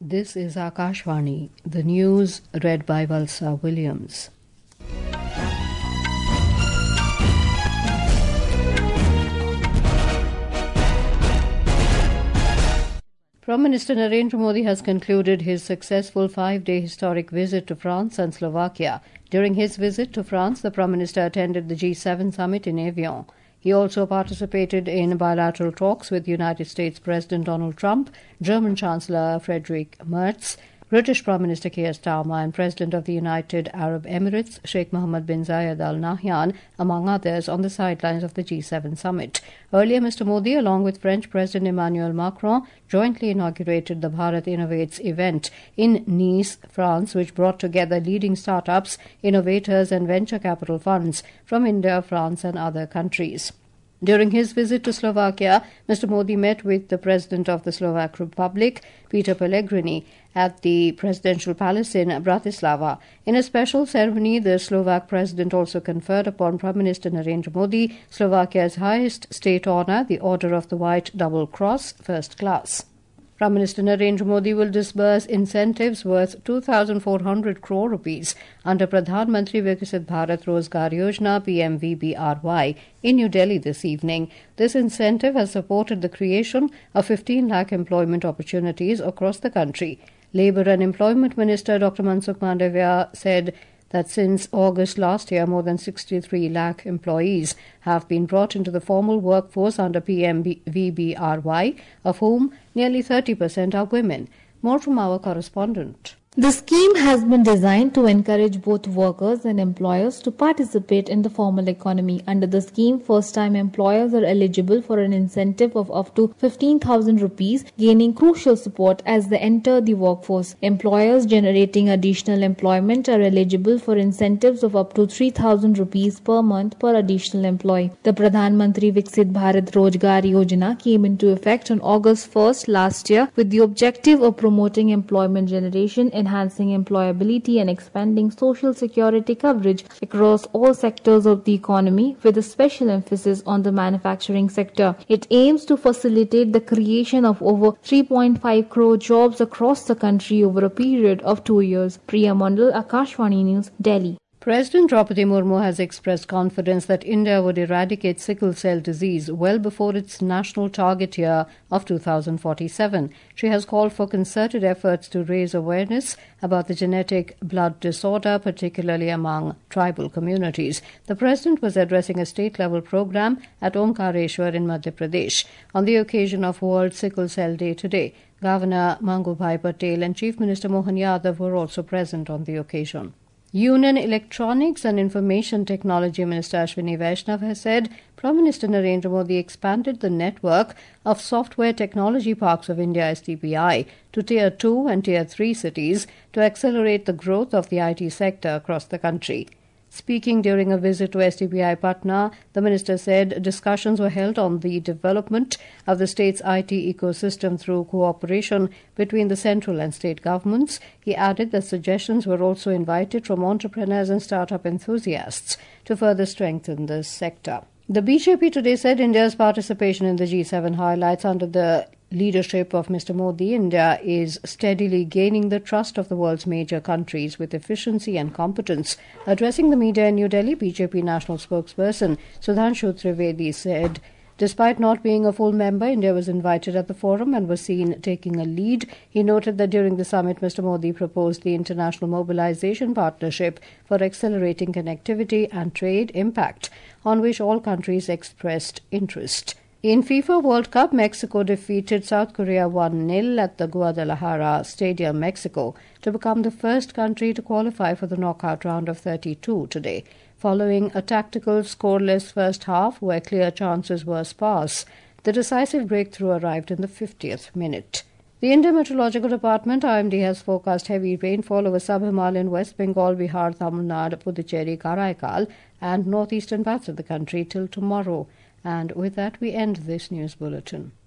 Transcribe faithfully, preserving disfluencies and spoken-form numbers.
This is Akashvani, the news read by Valsa Williams. Prime Minister Narendra Modi has concluded his successful five-day historic visit to France and Slovakia. During his visit to France, the Prime Minister attended the G seven summit in Evian. He also participated in bilateral talks with United States President Donald Trump, German Chancellor Friedrich Merz, British Prime Minister Keir Starmer and President of the United Arab Emirates Sheikh Mohammed bin Zayed Al Nahyan, among others, on the sidelines of the G seven summit. Earlier, Mister Modi, along with French President Emmanuel Macron, jointly inaugurated the Bharat Innovates event in Nice, France, which brought together leading startups, innovators and venture capital funds from India, France and other countries. During his visit to Slovakia, Mister Modi met with the President of the Slovak Republic, Peter Pellegrini, at the Presidential Palace in Bratislava. In a special ceremony, the Slovak President also conferred upon Prime Minister Narendra Modi Slovakia's highest state honour, the Order of the White Double Cross, First Class. Prime Minister Narendra Modi will disburse incentives worth two thousand four hundred crore rupees under Pradhan Mantri Viksit Bharat Rozgar Yojana P M V B R Y in New Delhi this evening. This incentive has supported the creation of fifteen lakh employment opportunities across the country. Labour and Employment Minister Doctor Mansukh Mandavia said that since August last year, more than sixty-three lakh employees have been brought into the formal workforce under P M V B R Y, of whom nearly thirty percent are women. More from our correspondent. The scheme has been designed to encourage both workers and employers to participate in the formal economy. Under the scheme, first-time employers are eligible for an incentive of up to fifteen thousand rupees, gaining crucial support as they enter the workforce. Employers generating additional employment are eligible for incentives of up to three thousand rupees per month per additional employee. The Pradhan Mantri Viksit Bharat Rozgar Yojana came into effect on August first last year with the objective of promoting employment generation, enhancing employability and expanding social security coverage across all sectors of the economy, with a special emphasis on the manufacturing sector. It aims to facilitate the creation of over three point five crore jobs across the country over a period of two years. Priya Mandal, Akashvani News, Delhi. President Draupadi Murmu has expressed confidence that India would eradicate sickle cell disease well before its national target year of two thousand forty-seven. She has called for concerted efforts to raise awareness about the genetic blood disorder, particularly among tribal communities. The President was addressing a state-level program at Omkareshwar in Madhya Pradesh on the occasion of World Sickle Cell Day today. Governor Mangubhai Patel and Chief Minister Mohan Yadav were also present on the occasion. Union Electronics and Information Technology Minister Ashwini Vaishnav has said Prime Minister Narendra Modi expanded the network of Software Technology Parks of India S T P I to Tier two and Tier three cities to accelerate the growth of the I T sector across the country. Speaking during a visit to S T P I Patna, the minister said discussions were held on the development of the state's I T ecosystem through cooperation between the central and state governments. He added that suggestions were also invited from entrepreneurs and startup enthusiasts to further strengthen this sector. The B J P today said India's participation in the G seven highlights under the leadership of Mister Modi, India is steadily gaining the trust of the world's major countries with efficiency and competence. Addressing the media in New Delhi, B J P national spokesperson Sudhanshu Trivedi said, despite not being a full member, India was invited at the forum and was seen taking a lead. He noted that during the summit, Mister Modi proposed the International Mobilization Partnership for Accelerating Connectivity and Trade Impact, on which all countries expressed interest. In FIFA World Cup, Mexico defeated South Korea one nil at the Guadalajara Stadium, Mexico, to become the first country to qualify for the knockout round of thirty-two today. Following a tactical scoreless first half where clear chances were sparse, the decisive breakthrough arrived in the fiftieth minute. The Indian Meteorological Department I M D has forecast heavy rainfall over sub-Himalayan West Bengal, Bihar, Tamil Nadu, Puducherry, Karaikal and northeastern parts of the country till tomorrow. And with that, we end this news bulletin.